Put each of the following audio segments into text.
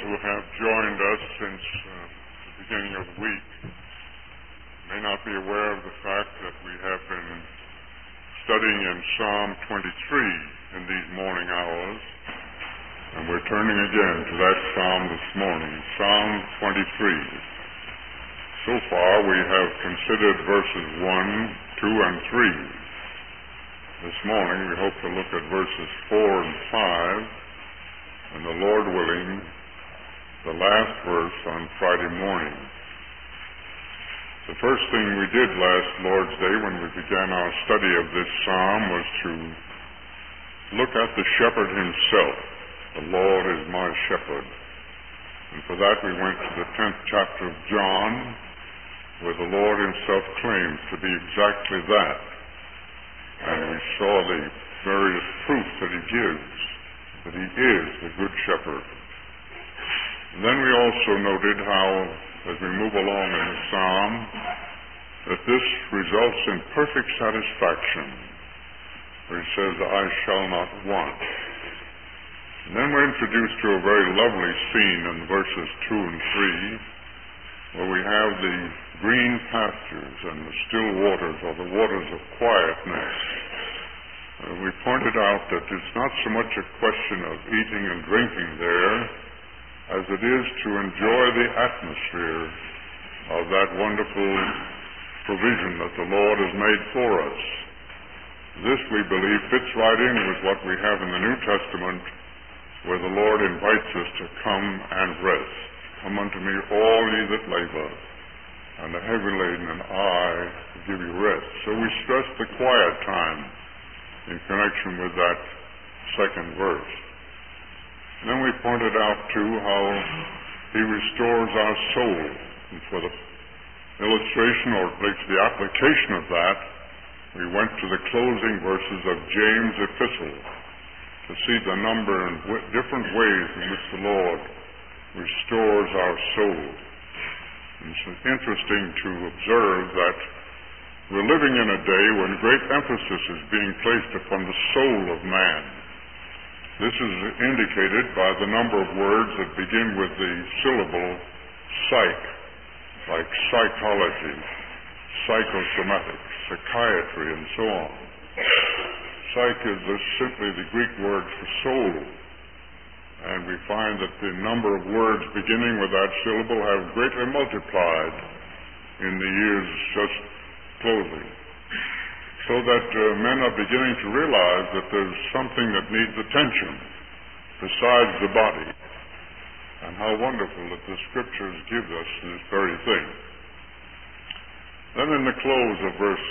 who have joined us since the beginning of the week may not be aware of the fact that we have been studying in Psalm 23 in these morning hours, and we're turning again to that psalm this morning, Psalm 23. So far we have considered verses 1, 2, and 3. This morning we hope to look at verses 4 and 5, and the Lord willing, the last verse on Friday morning. The first thing we did last Lord's Day when we began our study of this psalm was to look at the shepherd himself. The Lord is my shepherd. And for that we went to the 10th chapter of John, where the Lord himself claims to be exactly that. And we saw the various proofs that he gives, that he is the good shepherd. And then we also noted how, as we move along in the psalm, that this results in perfect satisfaction, where he says, I shall not want. And then we're introduced to a very lovely scene in verses 2 and 3, where we have the green pastures and the still waters, or the waters of quietness. We pointed out that it's not so much a question of eating and drinking there as it is to enjoy the atmosphere of that wonderful provision that the Lord has made for us. This, we believe, fits right in with what we have in the New Testament, where the Lord invites us to come and rest. Come unto me, all ye that labor and are heavy laden, and I will give you rest. So we stress the quiet time in connection with that second verse. And then we pointed out, too, how he restores our soul. And for the illustration, or at least the application of that, we went to the closing verses of James' epistle to see the number and different ways in which the Lord restores our soul. And it's interesting to observe that we're living in a day when great emphasis is being placed upon the soul of man. This is indicated by the number of words that begin with the syllable psych, like psychology, psychosomatics, psychiatry, and so on. Psych is simply the Greek word for soul. And we find that the number of words beginning with that syllable have greatly multiplied in the years just closing. So that men are beginning to realize that there's something that needs attention besides the body. And how wonderful that the Scriptures give us this very thing. Then in the close of verse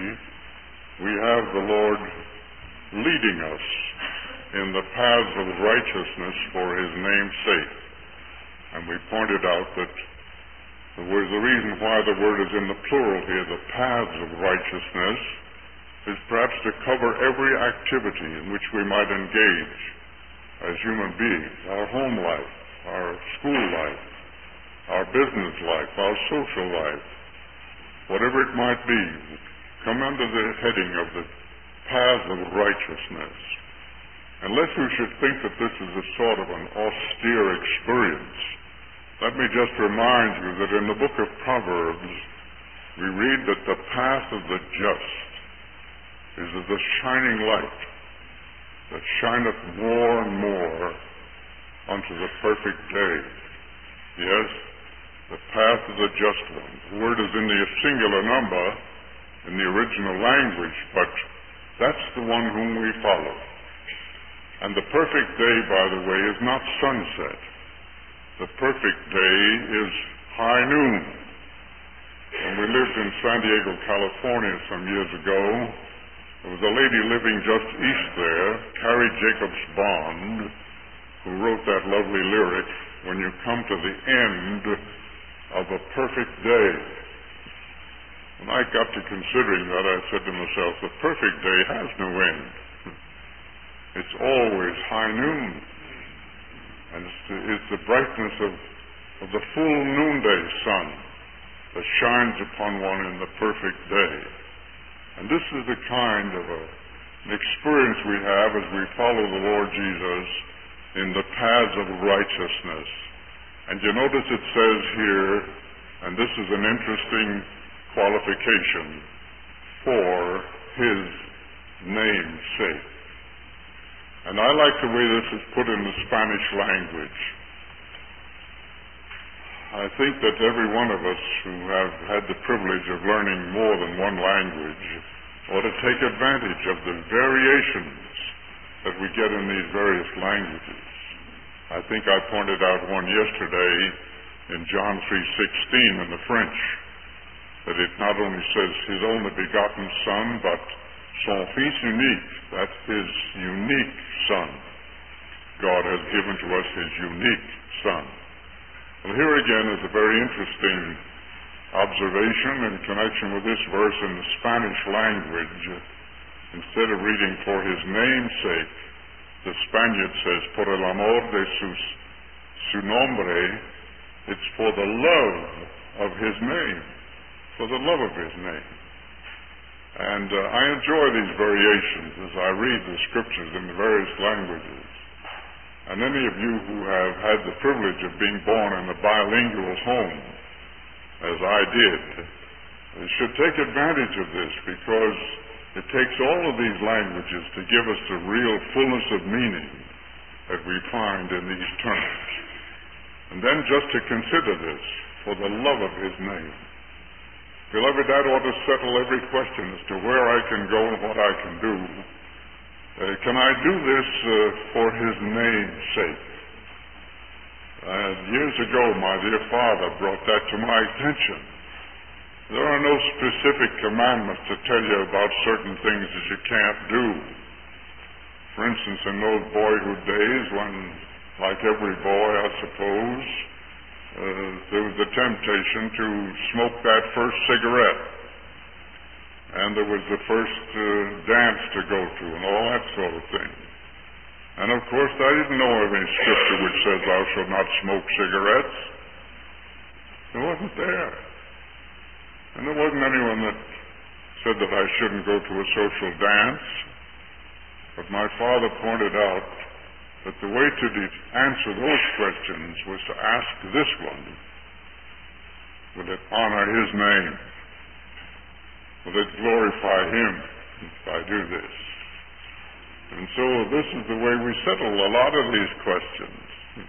3, we have the Lord leading us in the paths of righteousness for his name's sake. And we pointed out that the reason why the word is in the plural here, the paths of righteousness, is perhaps to cover every activity in which we might engage as human beings, our home life, our school life, our business life, our social life, whatever it might be, come under the heading of the paths of righteousness. Unless we should think that this is a sort of an austere experience, let me just remind you that in the book of Proverbs, we read that the path of the just is as the shining light that shineth more and more unto the perfect day. Yes, the path of the just one. The word is in the singular number in the original language, but that's the one whom we follow. And the perfect day, by the way, is not sunset. The perfect day is high noon. When we lived in San Diego, California some years ago, there was a lady living just east there, Carrie Jacobs Bond, who wrote that lovely lyric, when you come to the end of a perfect day. When I got to considering that, I said to myself, the perfect day has no end. It's always high noon. And it's the brightness of the full noonday sun that shines upon one in the perfect day. And this is the kind of an experience we have as we follow the Lord Jesus in the paths of righteousness. And you notice it says here, and this is an interesting qualification, for his name's sake. And I like the way this is put in the Spanish language. I think that every one of us who have had the privilege of learning more than one language ought to take advantage of the variations that we get in these various languages. I think I pointed out one yesterday in John 3:16 in the French, that it not only says his only begotten Son, but son fils unique, that's his unique Son. God has given to us his unique Son. Well, here again is a very interesting observation in connection with this verse in the Spanish language. Instead of reading for his name's sake, the Spaniard says, por el amor de su nombre, it's for the love of his name, for the love of his name. And I enjoy these variations as I read the scriptures in the various languages. And any of you who have had the privilege of being born in a bilingual home, as I did, should take advantage of this, because it takes all of these languages to give us the real fullness of meaning that we find in these terms. And then just to consider this, for the love of his name. Beloved, that ought to settle every question as to where I can go and what I can do. Can I do this for his name's sake? Years ago, my dear father brought that to my attention. There are no specific commandments to tell you about certain things that you can't do. For instance, in those boyhood days when, like every boy, I suppose, there was the temptation to smoke that first cigarette. And there was the first dance to go to and all that sort of thing. And of course, I didn't know of any scripture which says thou shalt not smoke cigarettes. It wasn't there. And there wasn't anyone that said that I shouldn't go to a social dance. But my father pointed out that the way to answer those questions was to ask this one: will it honor his name? Will it glorify him if I do this? And so this is the way we settle a lot of these questions.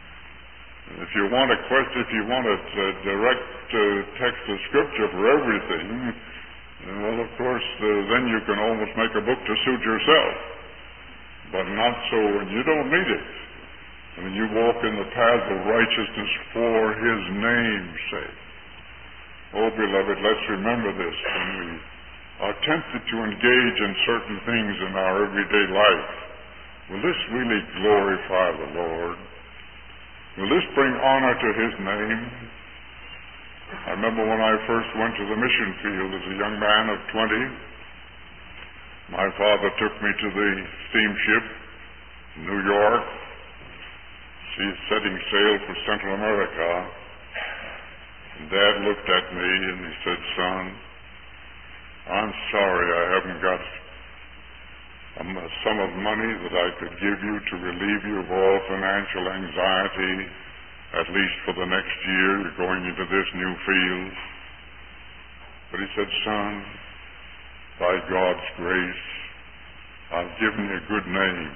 If you want a question, if you want a direct text of scripture for everything, well, of course, then you can almost make a book to suit yourself. But not so when you don't need it. When you walk in the path of righteousness for his name's sake. Oh, beloved, let's remember this when we are tempted to engage in certain things in our everyday life. Will this really glorify the Lord? Will this bring honor to his name? I remember when I first went to the mission field as a young man of 20, my father took me to the steamship in New York. She's setting sail for Central America. And Dad looked at me and he said, son, I'm sorry I haven't got a sum of money that I could give you to relieve you of all financial anxiety, at least for the next year. You're going into this new field. But he said, son, by God's grace, I've given you a good name.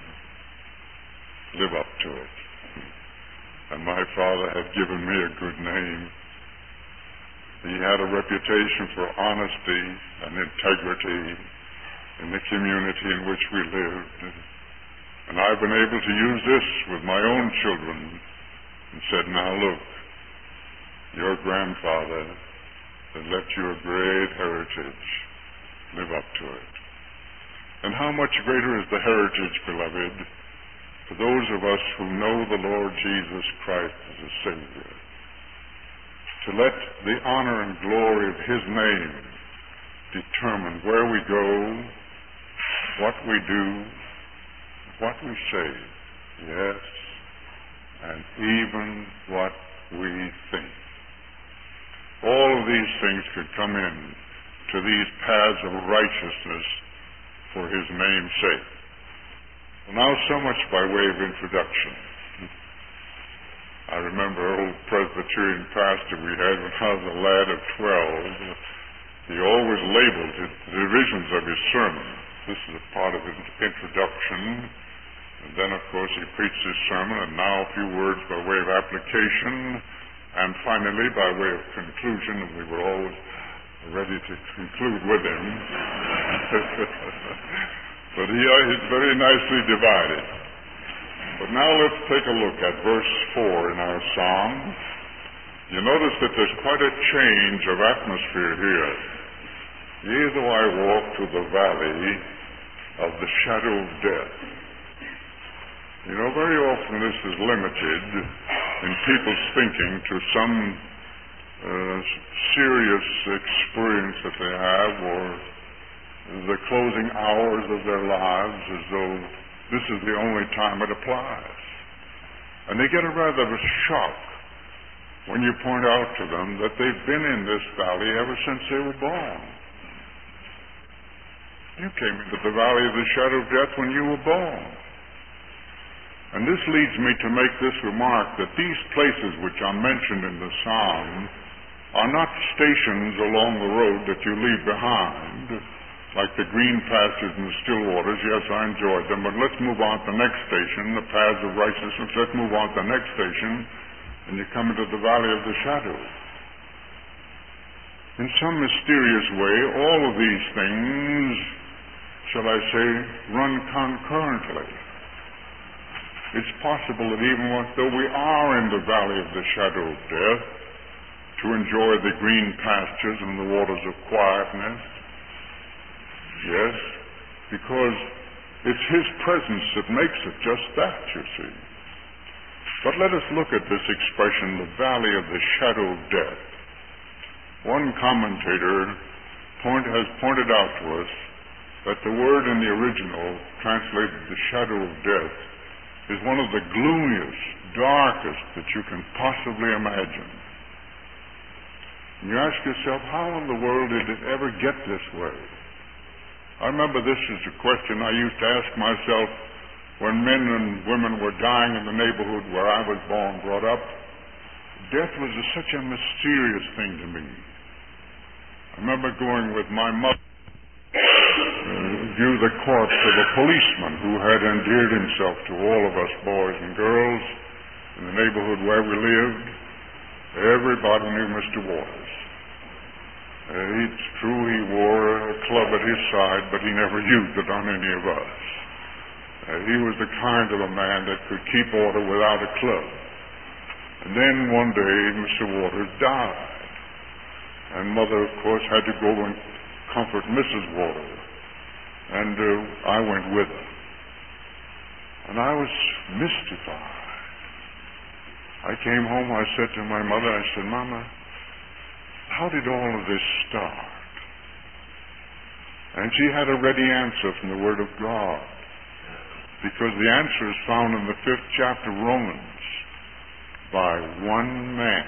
Live up to it. And my father had given me a good name. He had a reputation for honesty and integrity in the community in which we lived. And I've been able to use this with my own children and said, now look, your grandfather has left you a great heritage. Live up to it. And how much greater is the heritage, beloved, for those of us who know the Lord Jesus Christ as a Savior, to let the honor and glory of his name determine where we go, what we do, what we say, yes, and even what we think. All of these things could come in to these paths of righteousness for his name's sake. Well, now so much by way of introduction. I remember an old Presbyterian pastor we had when I was a lad of 12. He always labeled the divisions of his sermon. This is a part of his introduction. And then, of course, he preached his sermon, and now a few words by way of application, and finally by way of conclusion, and we were always ready to conclude with him. But he's very nicely divided. But now let's take a look at verse 4 in our psalm. You notice that there's quite a change of atmosphere here. Yea, though I walk through the valley of the shadow of death. You know, very often this is limited in people's thinking to some serious experience that they have, or the closing hours of their lives, as though this is the only time it applies. And they get a rather of a shock when you point out to them that they've been in this valley ever since they were born. You came into the valley of the shadow of death when you were born. And this leads me to make this remark, that these places which are mentioned in the psalm are not stations along the road that you leave behind, like the green pastures and the still waters. Yes, I enjoyed them, but let's move on to the next station, the paths of righteousness. Let's move on to the next station, and you come into the valley of the shadow. In some mysterious way, all of these things, shall I say, run concurrently. It's possible that even though we are in the valley of the shadow of death, to enjoy the green pastures and the waters of quietness, yes, because it's His presence that makes it just that, you see. But let us look at this expression, the valley of the shadow of death. One commentator has pointed out to us that the word in the original, translated the shadow of death, is one of the gloomiest, darkest that you can possibly imagine. And you ask yourself, how in the world did it ever get this way? I remember this is a question I used to ask myself when men and women were dying in the neighborhood where I was born, brought up. Death was such a mysterious thing to me. I remember going with my mother view the corpse of a policeman who had endeared himself to all of us boys and girls in the neighborhood where we lived. Everybody knew Mr. Waters. It's true he wore a club at his side, but he never used it on any of us. He was the kind of a man that could keep order without a club. And then one day Mr. Waters died. And Mother, of course, had to go and comfort Mrs. Waters. And I went with her. And I was mystified. I came home, I said to my mother, I said, Mama, how did all of this start? And she had a ready answer from the Word of God. Because the answer is found in the 5th chapter of Romans. By one man.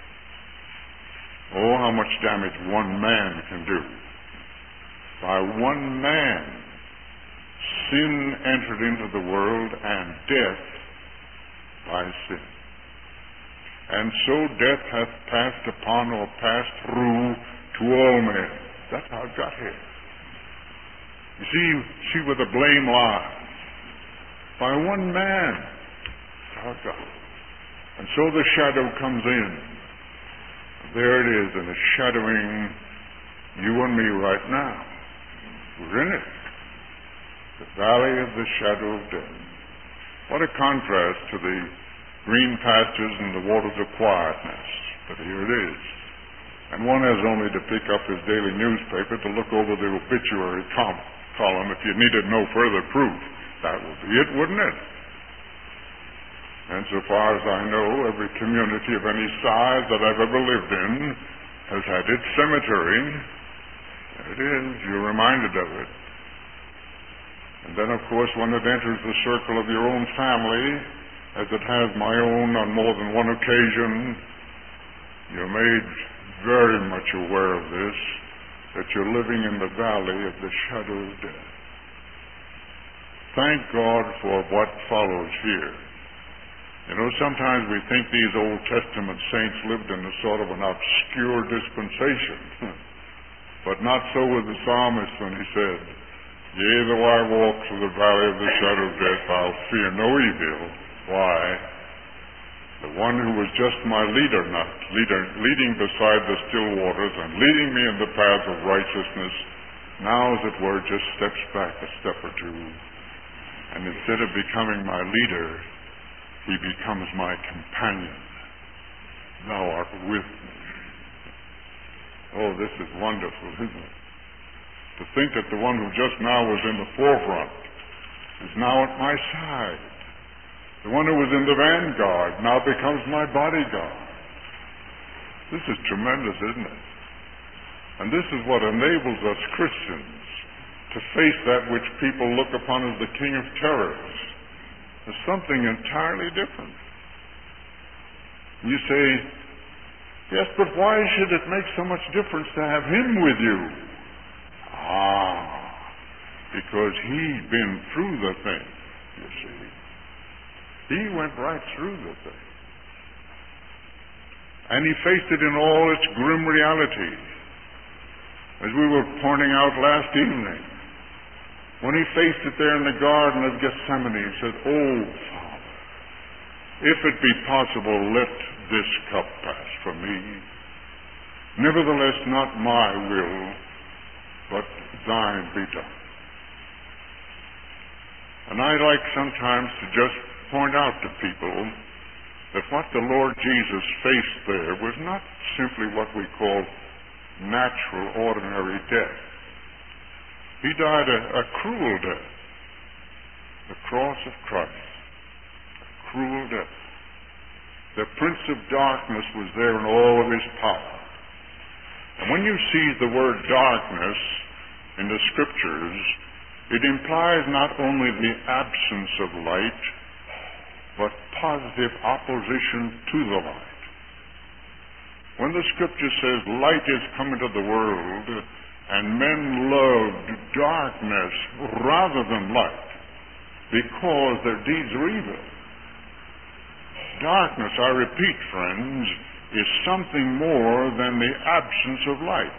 Oh, how much damage one man can do. By one man, sin entered into the world, and death by sin. And so death hath passed upon, or passed through, to all men. That's how it got here. You see where the blame lies. By one man. That's how it got. And so the shadow comes in. There it is, and it's shadowing you and me right now. We're in it. The valley of the shadow of death. What a contrast to the green pastures and the waters of quietness. But here it is. And one has only to pick up his daily newspaper to look over the obituary column if you needed no further proof. That would be it, wouldn't it? And so far as I know, every community of any size that I've ever lived in has had its cemetery. There it is. You're reminded of it. And then, of course, when it enters the circle of your own family, as it has my own on more than one occasion, you're made very much aware of this, that you're living in the valley of the shadow of death. Thank God for what follows here. You know, sometimes we think these Old Testament saints lived in a sort of an obscure dispensation. But not so with the psalmist when he said, "Yea, though I walk through the valley of the shadow of death, I'll fear no evil." Why? The one who was just my leading beside the still waters and leading me in the paths of righteousness, now, as it were, just steps back a step or two. And instead of becoming my leader, he becomes my companion. Thou art with me. Oh, this is wonderful, isn't it? To think that the one who just now was in the forefront is now at my side. The one who was in the vanguard now becomes my bodyguard. This is tremendous, isn't it? And this is what enables us Christians to face that which people look upon as the king of terrors as something entirely different. You say, "Yes, but why should it make so much difference to have him with you?" Because he's been through the thing, you see. He went right through the thing. And he faced it in all its grim reality. As we were pointing out last evening, when he faced it there in the Garden of Gethsemane, he said, "Oh, Father, if it be possible, let this cup pass from me. Nevertheless, not my will, but thine be done." And I like sometimes to just point out to people that what the Lord Jesus faced there was not simply what we call natural, ordinary death. He died a cruel death. The cross of Christ. A cruel death. The Prince of Darkness was there in all of his power. And when you see the word darkness in the Scriptures, it implies not only the absence of light, but positive opposition to the light. When the Scripture says light is come into the world, and men loved darkness rather than light, because their deeds are evil. Darkness, I repeat, friends, is something more than the absence of light.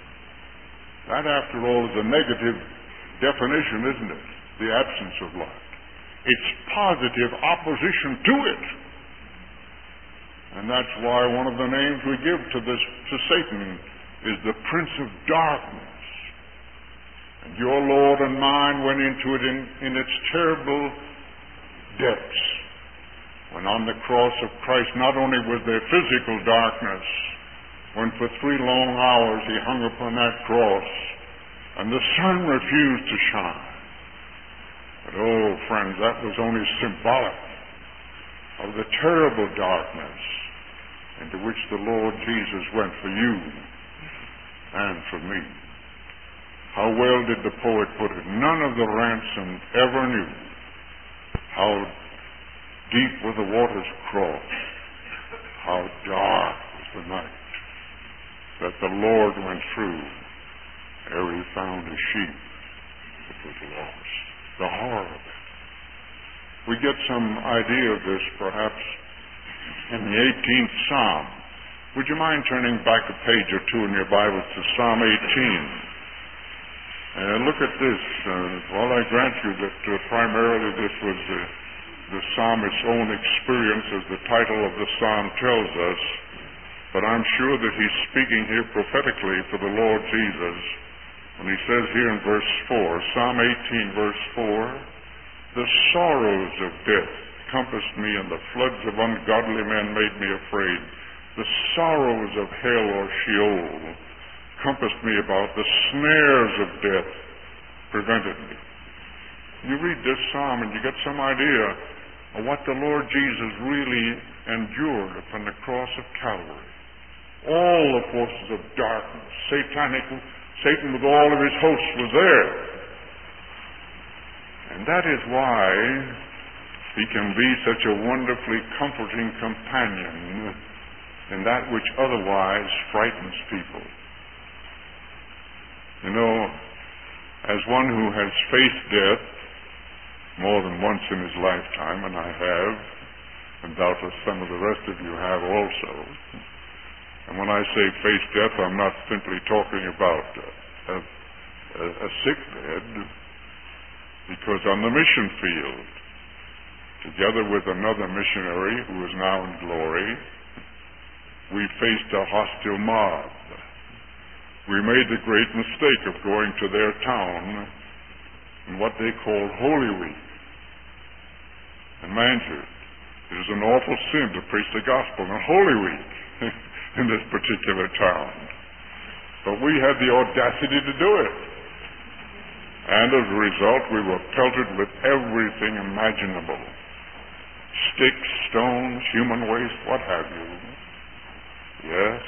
That, after all, is a negative definition, isn't it? The absence of light. It's positive opposition to it. And that's why one of the names we give to Satan is the Prince of Darkness. And your Lord and mine went into it in its terrible depths. When on the cross of Christ, not only was there physical darkness, when for 3 long hours he hung upon that cross, and the sun refused to shine. But oh, friends, that was only symbolic of the terrible darkness into which the Lord Jesus went for you and for me. How well did the poet put it? None of the ransomed ever knew how deep were the waters crossed, how dark was the night that the Lord went through ere he found a sheep that was lost. The horror of it. We get some idea of this perhaps in the 18th Psalm. Would you mind turning back a page or two in your Bibles to Psalm 18? Look at this. While I grant you that primarily this was the psalmist's own experience, as the title of the psalm tells us, but I'm sure that he's speaking here prophetically for the Lord Jesus when he says here in verse 4, Psalm 18, verse 4, "The sorrows of death compassed me, and the floods of ungodly men made me afraid. The sorrows of hell or Sheol compassed me about. The snares of death prevented me." You read this psalm and you get some idea of what the Lord Jesus really endured upon the cross of Calvary. All the forces of darkness, Satan with all of his hosts was there. And that is why he can be such a wonderfully comforting companion in that which otherwise frightens people. You know, as one who has faced death more than once in his lifetime, and I have, and doubtless some of the rest of you have also. And when I say face death, I'm not simply talking about a sick bed, because on the mission field, together with another missionary who is now in glory, we faced a hostile mob. We made the great mistake of going to their town in what they call Holy Week. And mind you, it is an awful sin to preach the gospel on Holy Week in this particular town. But we had the audacity to do it. And as a result, we were pelted with everything imaginable. Sticks, stones, human waste, what have you. Yes.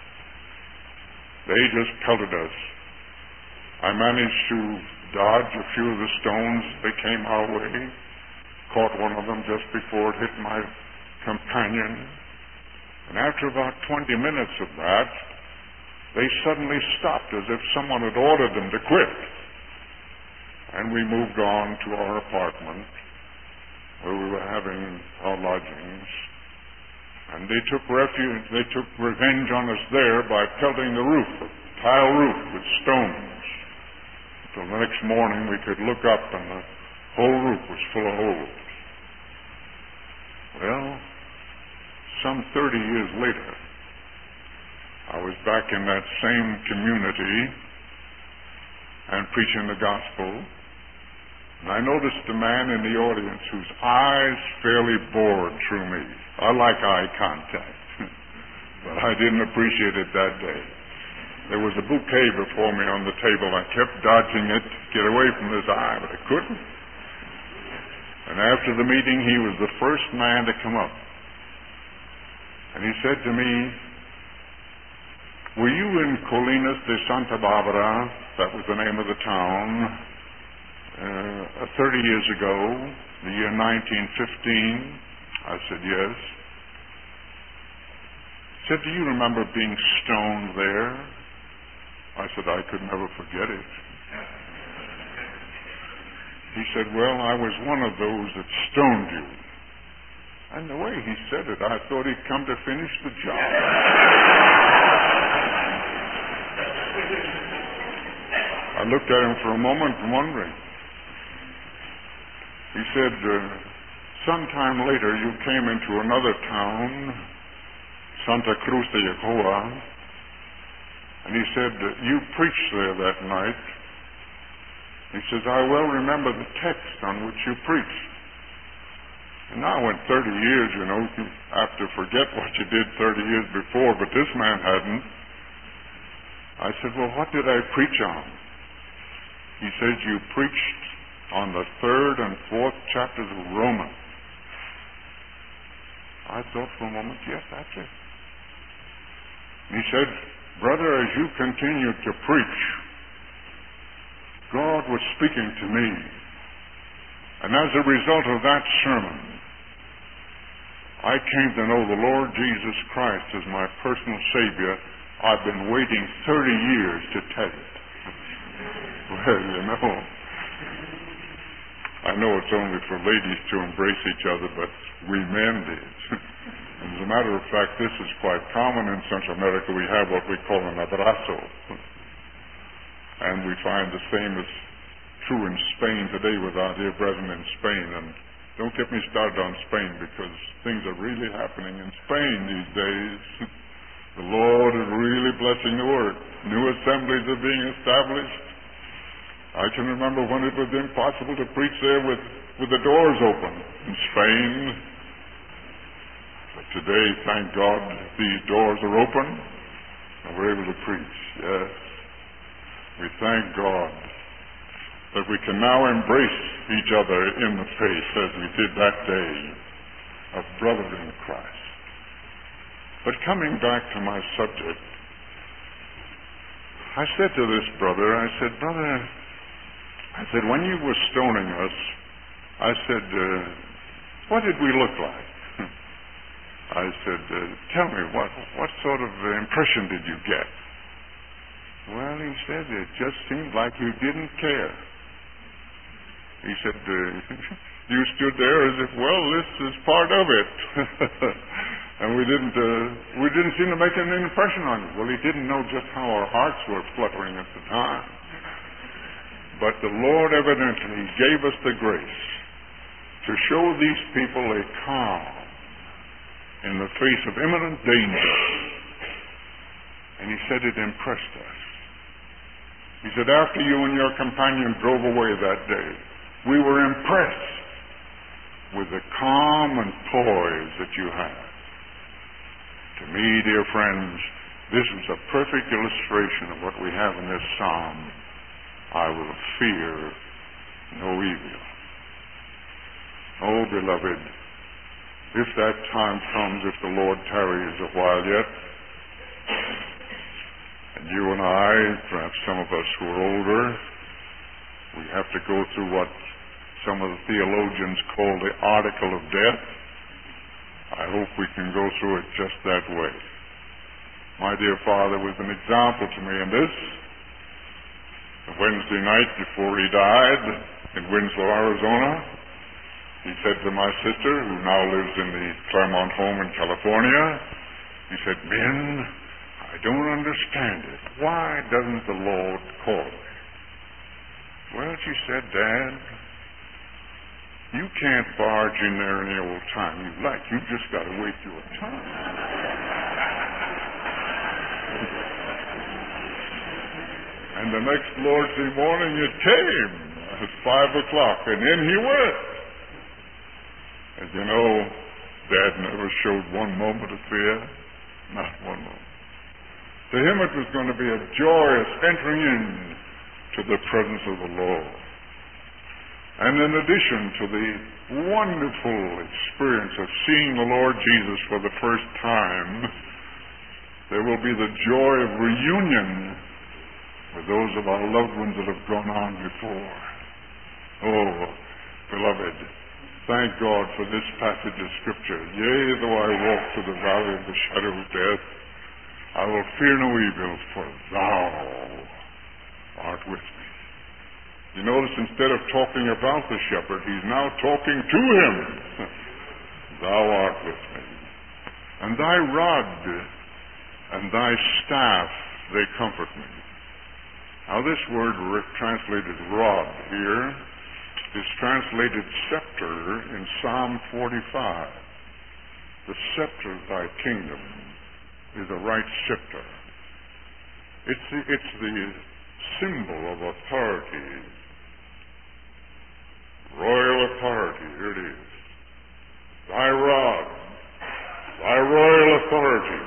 They just pelted us. I managed to dodge a few of the stones that came our way. Caught one of them just before it hit my companion. And after about 20 minutes of that, they suddenly stopped as if someone had ordered them to quit. And we moved on to our apartment where we were having our lodgings. And they took revenge on us there by pelting the roof, tile roof, with stones. Until the next morning we could look up and the whole roof was full of holes. Well, some 30 years later, I was back in that same community and preaching the gospel. And I noticed a man in the audience whose eyes fairly bored through me. I like eye contact, but I didn't appreciate it that day. There was a bouquet before me on the table. I kept dodging it to get away from his eye, but I couldn't. And after the meeting, he was the first man to come up. And he said to me, "Were you in Colinas de Santa Barbara?" That was the name of the town. 30 years ago, the year 1915. I said, yes. He said, "Do you remember being stoned there?" I said, "I could never forget it." He said, "Well, I was one of those that stoned you." And the way he said it, I thought he'd come to finish the job. I looked at him for a moment, wondering. He said, "Sometime later you came into another town, Santa Cruz de Yacoa, and he said, you preached there that night." He says, "I well remember the text on which you preached." And now in 30 years, you have to forget what you did 30 years before, but this man hadn't. I said, "Well, what did I preach on?" He says, "You preached on the 3rd and 4th chapters of Romans." I thought for a moment, yes, that's it. And he said, "Brother, as you continued to preach, God was speaking to me. And as a result of that sermon, I came to know the Lord Jesus Christ as my personal Savior. I've been waiting 30 years to tell it." Well, I know it's only for ladies to embrace each other, but we men did. And as a matter of fact, this is quite common in Central America. We have what we call an abrazo. And we find the same is true in Spain today with our dear brethren in Spain. And don't get me started on Spain, because things are really happening in Spain these days. The Lord is really blessing the work. New assemblies are being established. I can remember when it was impossible to preach there with the doors open in Spain. But today, thank God, these doors are open and we're able to preach. Yes. We thank God that we can now embrace each other in the faith as we did that day of brother in Christ. But coming back to my subject, I said to this brother, "Brother, when you were stoning us, I said, what did we look like?" I said, "Tell me, what sort of impression did you get?" Well, he said, "It just seemed like you didn't care." He said, You stood there as if, well, this is part of it. And we didn't seem to make an impression on you. Well, he didn't know just how our hearts were fluttering at the time. But the Lord evidently gave us the grace to show these people a calm in the face of imminent danger. And he said it impressed us. He said, after you and your companion drove away that day, we were impressed with the calm and poise that you had. To me, dear friends, this is a perfect illustration of what we have in this psalm. I will fear no evil. Oh, beloved, if that time comes, if the Lord tarries a while yet, and you and I, perhaps some of us who are older, we have to go through what some of the theologians call the article of death. I hope we can go through it just that way. My dear father was an example to me in this. The Wednesday night before he died in Winslow, Arizona, he said to my sister, who now lives in the Claremont home in California, he said, "Men, I don't understand it. Why doesn't the Lord call me?" Well, she said, "Dad, you can't barge in there any old time you like. You've just got to wait your time." And the next Lord's Day morning it came at 5 o'clock, and in he went. And you know, Dad never showed one moment of fear. Not one moment. To him it was going to be a joyous entering in to the presence of the Lord. And in addition to the wonderful experience of seeing the Lord Jesus for the first time, there will be the joy of reunion with those of our loved ones that have gone on before. Oh, beloved, thank God for this passage of Scripture. Yea, though I walk through the valley of the shadow of death, I will fear no evil, for thou art with me. You notice instead of talking about the shepherd, he's now talking to him. Thou art with me. And thy rod and thy staff, they comfort me. Now this word translated rod here is translated scepter in Psalm 45. The scepter of thy kingdom is a right scepter. It's the symbol of authority. Royal authority, here it is. Thy rod, thy royal authority.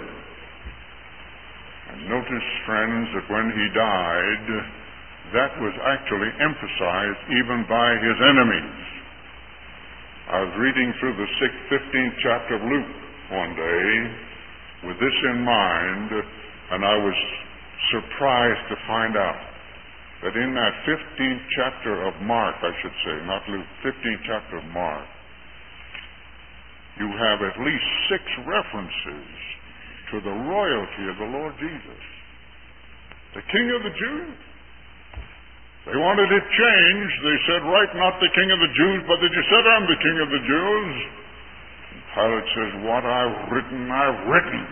And notice, friends, that when he died, that was actually emphasized even by his enemies. I was reading through the 15th chapter of Luke one day with this in mind, and I was surprised to find out that in that 15th chapter of Mark, I should say, not Luke, 15th chapter of Mark, you have at least 6 references to the royalty of the Lord Jesus. The King of the Jews. They wanted it changed. They said, "Write not the King of the Jews, but that you said, I'm the King of the Jews." And Pilate says, "What I've written, I've written."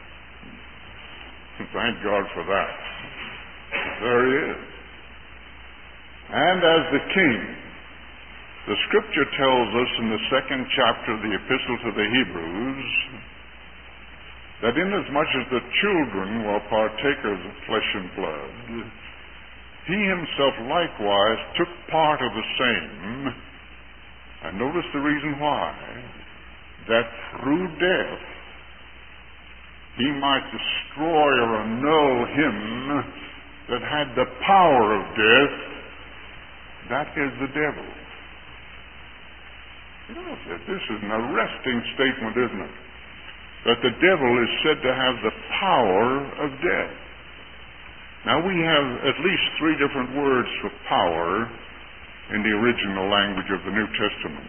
Thank God for that. There he is. And as the King, the Scripture tells us in the 2nd chapter of the Epistle to the Hebrews that inasmuch as the children were partakers of flesh and blood, he himself likewise took part of the same. And notice the reason why. That through death he might destroy or annul him that had the power of death, that is the devil. You know, this is an arresting statement, isn't it? That the devil is said to have the power of death. Now we have at least 3 different words for power in the original language of the New Testament.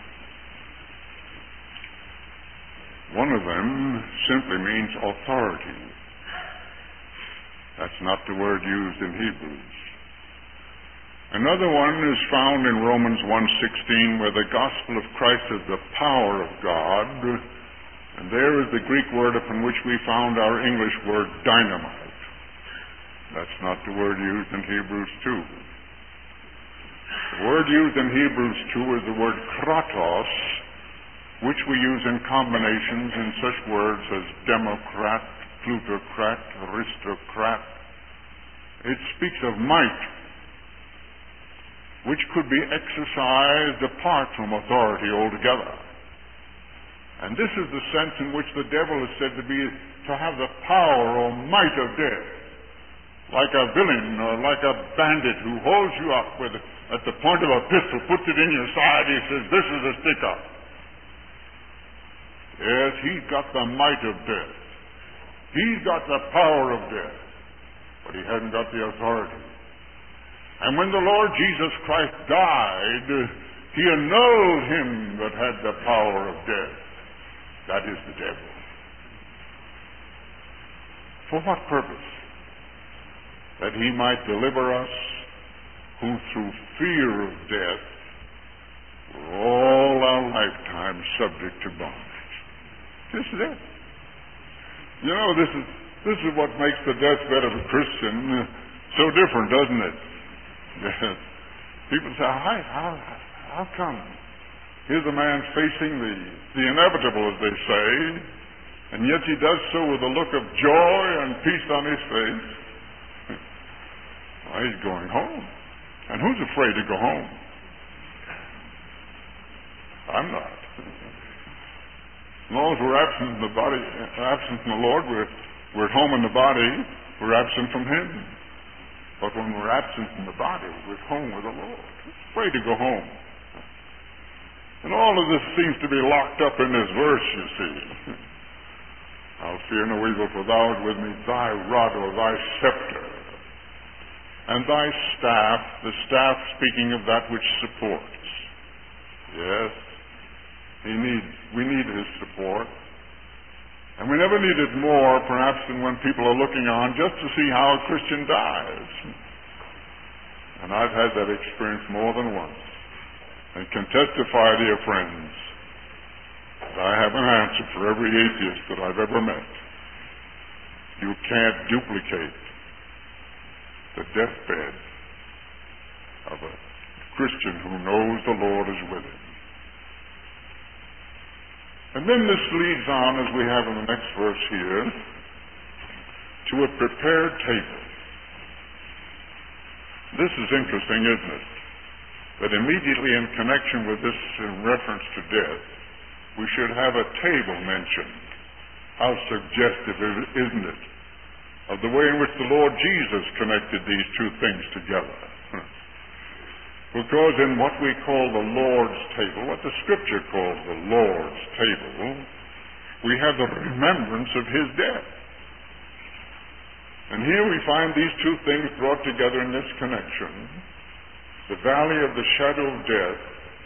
One of them simply means authority. That's not the word used in Hebrews. Another one is found in Romans 1:16, where the gospel of Christ is the power of God, and there is the Greek word upon which we found our English word dynamite. That's not the word used in Hebrews 2. The word used in Hebrews 2 is the word kratos, which we use in combinations in such words as democrat, plutocrat, aristocrat. It speaks of might, which could be exercised apart from authority altogether. And this is the sense in which the devil is said to have the power or might of death. Like a villain or like a bandit who holds you up at the point of a pistol, puts it in your side, he says, "This is a stick-up." Yes, he's got the might of death. He's got the power of death, but he hasn't got the authority. And when the Lord Jesus Christ died, he annulled him that had the power of death. That is the devil. For what purpose? That he might deliver us who through fear of death were all our lifetime subject to bondage. This is it. You know, this is what makes the deathbed of a Christian so different, doesn't it? People say, how come? Here's a man facing the inevitable, as they say, and yet he does so with a look of joy and peace on his face. Well, he's going home. And who's afraid to go home? I'm not. As long as we're absent in the body, absent from the Lord, we're at home in the body, we're absent from Him. But when we're absent from the body, we're at home with the Lord. We're afraid to go home. And all of this seems to be locked up in this verse, you see. I'll fear no evil, for thou art with me, thy rod or thy scepter, and thy staff, the staff speaking of that which supports. Yes, we need his support. And we never need it more, perhaps, than when people are looking on just to see how a Christian dies. And I've had that experience more than once, and can testify, dear friends, that I have an answer for every atheist that I've ever met. You can't duplicate the deathbed of a Christian who knows the Lord is with him. And then this leads on, as we have in the next verse here, to a prepared table. This is interesting, isn't it? That immediately in connection with this, in reference to death, we should have a table mentioned. How suggestive, isn't it, of the way in which the Lord Jesus connected these two things together. Because in what we call the Lord's table, what the Scripture calls the Lord's table, we have the remembrance of His death. And here we find these two things brought together in this connection: the valley of the shadow of death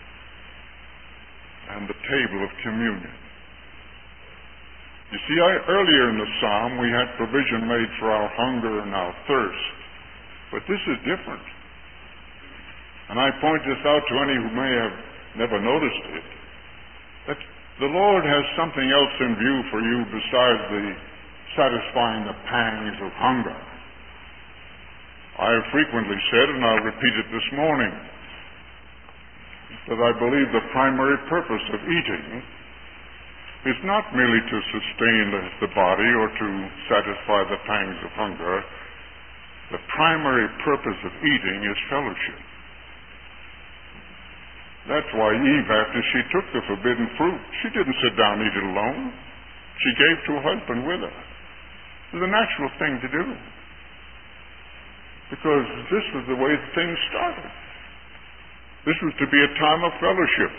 and the table of communion. You see, earlier in the psalm we had provision made for our hunger and our thirst, but this is different. And I point this out to any who may have never noticed it, that the Lord has something else in view for you besides satisfying the pangs of hunger. I have frequently said, and I'll repeat it this morning, that I believe the primary purpose of eating is not merely to sustain the body or to satisfy the pangs of hunger. The primary purpose of eating is fellowship. That's why Eve, after she took the forbidden fruit, she didn't sit down and eat it alone. She gave to her husband with her. It was a natural thing to do, because this was the way things started. This was to be a time of fellowship.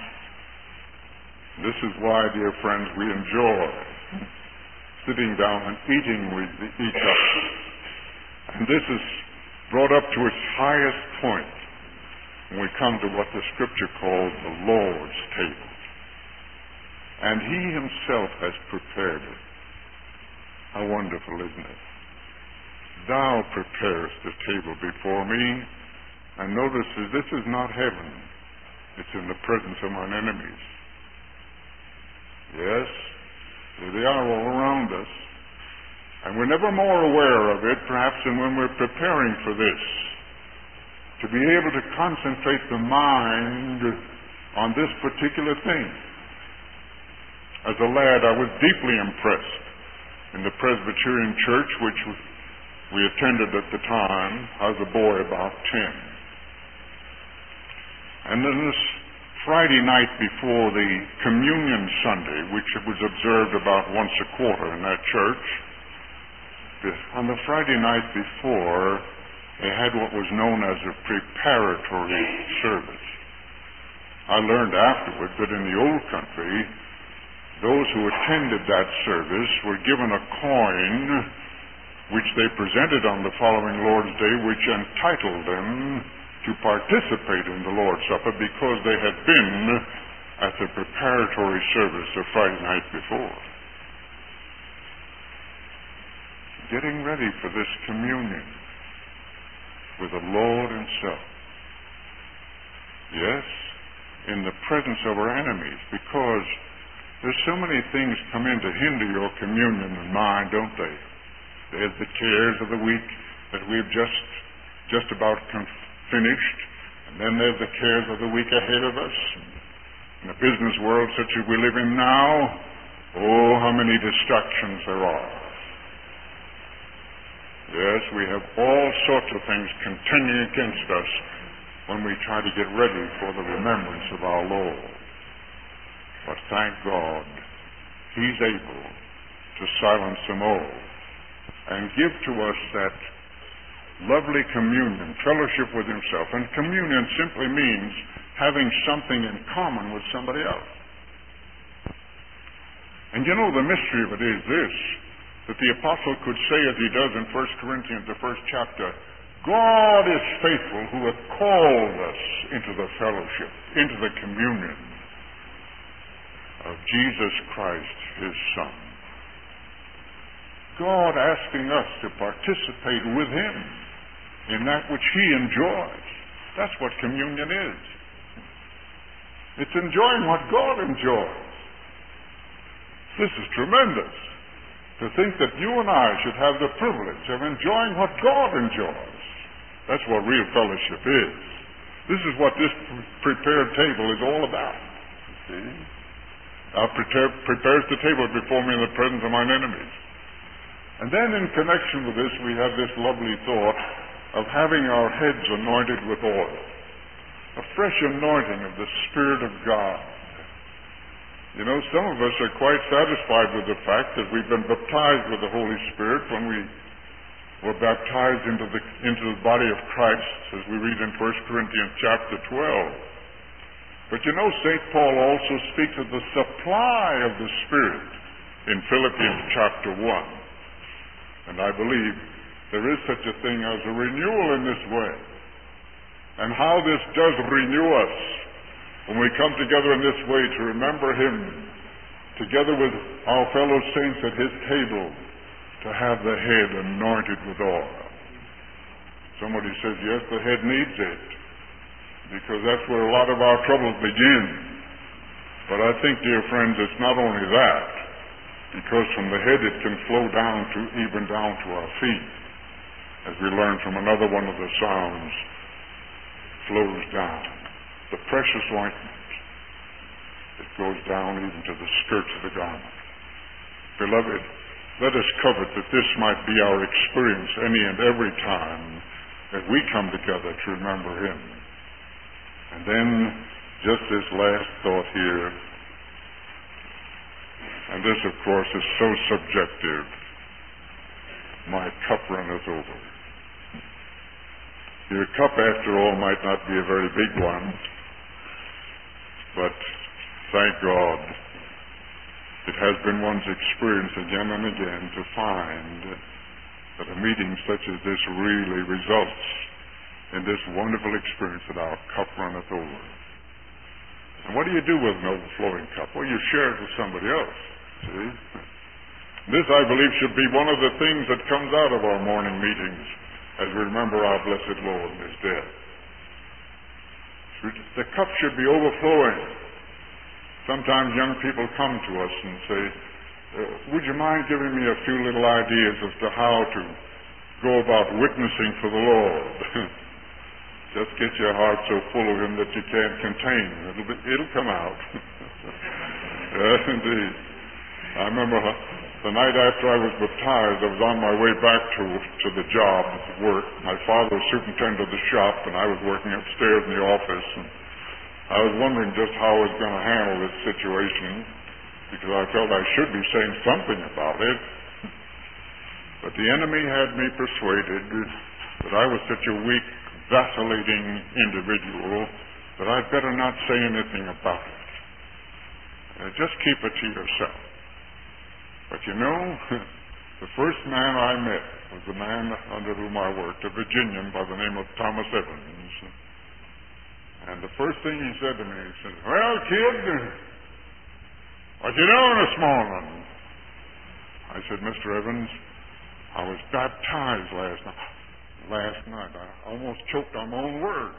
This is why, dear friends, we enjoy sitting down and eating with each other. And this is brought up to its highest point when we come to what the Scripture calls the Lord's table. And He Himself has prepared it. How wonderful, isn't it? Thou preparest the table before me And notice that this is not heaven. It's in the presence of mine enemies. Yes, here they are all around us. And we're never more aware of it, perhaps, than when we're preparing for this. To be able to concentrate the mind on this particular thing. As a lad, I was deeply impressed in the Presbyterian church, which we attended at the time. I was a boy about 10. And then this Friday night before the Communion Sunday, which was observed about once a quarter in that church, on the Friday night before, they had what was known as a preparatory service. I learned afterward that in the old country, those who attended that service were given a coin which they presented on the following Lord's Day, which entitled them to participate in the Lord's Supper because they had been at the preparatory service the Friday night before. Getting ready for this communion with the Lord Himself. Yes, in the presence of our enemies, because there's so many things come in to hinder your communion and mine, don't they? There's the cares of the week that we've just about finished, and then there's the cares of the week ahead of us. In the business world such as we live in now, oh, how many distractions there are. Yes, we have all sorts of things contending against us when we try to get ready for the remembrance of our Lord. But thank God, He's able to silence them all and give to us that lovely communion, fellowship with Himself. And communion simply means having something in common with somebody else. And you know, the mystery of it is this, that the apostle could say, as he does in 1 Corinthians, the first chapter, God is faithful who hath called us into the fellowship, into the communion of Jesus Christ, His Son. God asking us to participate with Him in that which He enjoys. That's what communion is. It's enjoying what God enjoys. This is tremendous. To think that you and I should have the privilege of enjoying what God enjoys. That's what real fellowship is. This is what this prepared table is all about. You see? Thou prepares the table before me in the presence of mine enemies. And then in connection with this, we have this lovely thought of having our heads anointed with oil. A fresh anointing of the Spirit of God. You know, some of us are quite satisfied with the fact that we've been baptized with the Holy Spirit when we were baptized into the body of Christ, as we read in 1 Corinthians chapter 12. But you know, St. Paul also speaks of the supply of the Spirit in Philippians chapter 1. And I believe there is such a thing as a renewal in this way. And how this does renew us when we come together in this way to remember Him, together with our fellow saints at His table, to have the head anointed with oil. Somebody says, yes, the head needs it, because that's where a lot of our troubles begin. But I think, dear friends, it's not only that, because from the head it can flow down even down to our feet, as we learn from another one of the Psalms, flows down. The precious ointment, it goes down even to the skirts of the garment. Beloved, let us covet that this might be our experience any and every time that we come together to remember Him. And then, just this last thought here, and this, of course, is so subjective. My cup runneth over. Your cup, after all, might not be a very big one, but thank God, it has been one's experience again and again to find that a meeting such as this really results in this wonderful experience that our cup runneth over. And what do you do with an overflowing cup? Well, you share it with somebody else. See? This, I believe, should be one of the things that comes out of our morning meetings as we remember our blessed Lord and His death. The cup should be overflowing. Sometimes young people come to us and say, would you mind giving me a few little ideas as to how to go about witnessing for the Lord? Just get your heart so full of Him that you can't contain. It'll come out. Yes, indeed. I remember the night after I was baptized, I was on my way back to the job, work. My father was superintendent of the shop, and I was working upstairs in the office. And I was wondering just how I was going to handle this situation, because I felt I should be saying something about it. But the enemy had me persuaded that I was such a weak, vacillating individual that I'd better not say anything about it. Just keep it to yourself. But you know, the first man I met was the man under whom I worked, a Virginian by the name of Thomas Evans. And the first thing he said to me, he said, well, kid, what you doing this morning? I said, Mr. Evans, I was baptized last night. I almost choked on my own words.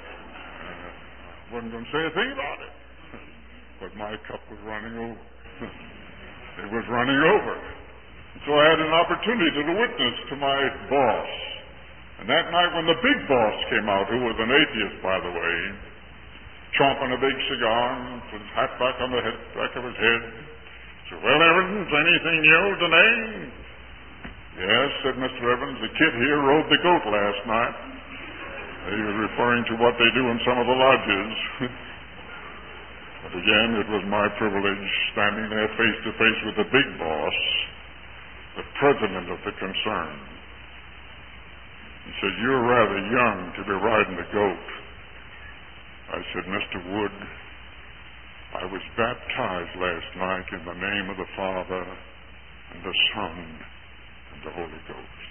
I wasn't going to say a thing about it. But my cup was running over. It was running over. So I had an opportunity to witness to my boss. And that night when the big boss came out, who was an atheist, by the way, chomping a big cigar and with his hat back on the back of his head, said, well, Evans, anything new today? Yes, said Mr. Evans, the kid here rode the goat last night. He was referring to what they do in some of the lodges. But again, it was my privilege standing there face to face with the big boss, the president of the concern. He said, you're rather young to be riding the goat. I said, Mr. Wood, I was baptized last night in the name of the Father and the Son and the Holy Ghost.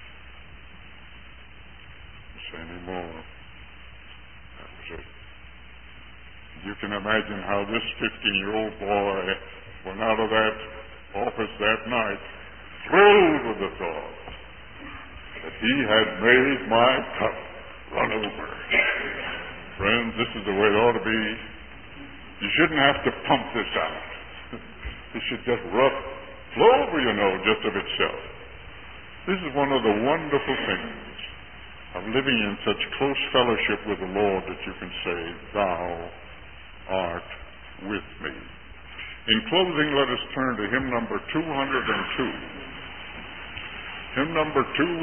Don't say any more. That was it. You can imagine how this 15-year-old boy went out of that office that night thrilled with the thought that he had made my cup run over. Friends, this is the way it ought to be. You shouldn't have to pump this out. It should just flow over, just of itself. This is one of the wonderful things of living in such close fellowship with the Lord that you can say, Thou art with me. In closing, let us turn to hymn number 202. Hymn number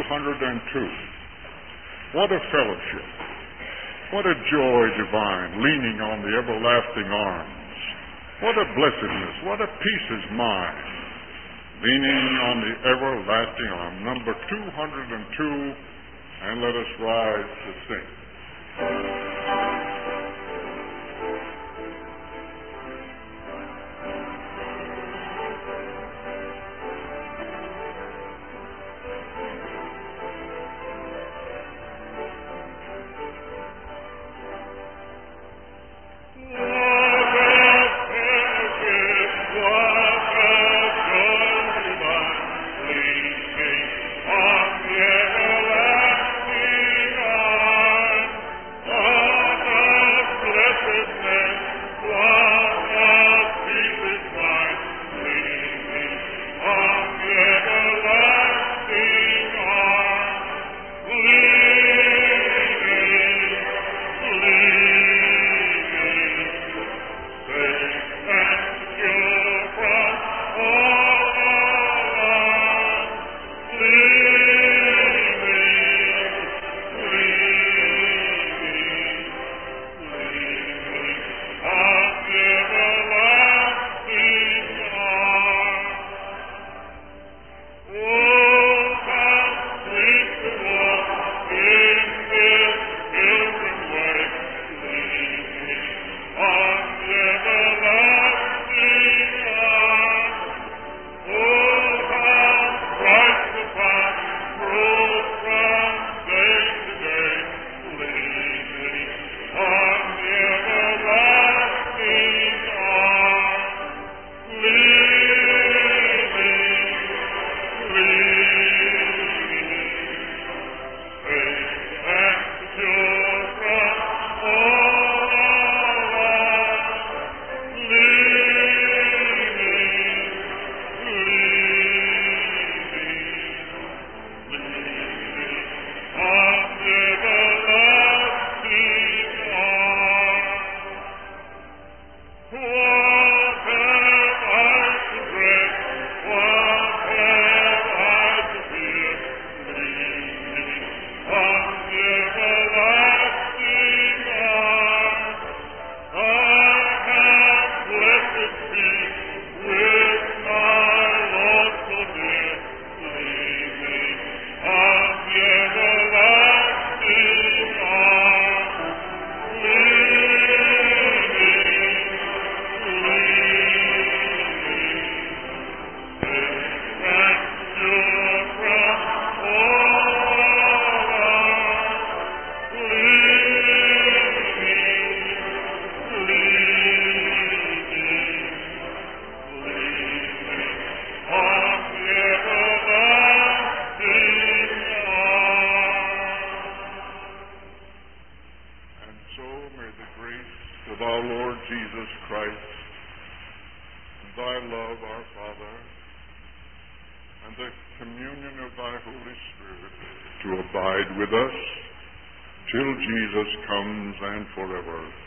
202. What a fellowship. What a joy divine, leaning on the everlasting arms. What a blessedness. What a peace is mine, leaning on the everlasting arm. Number 202, and let us rise to sing. Oh love, our Father, and the communion of thy Holy Spirit to abide with us till Jesus comes and forever.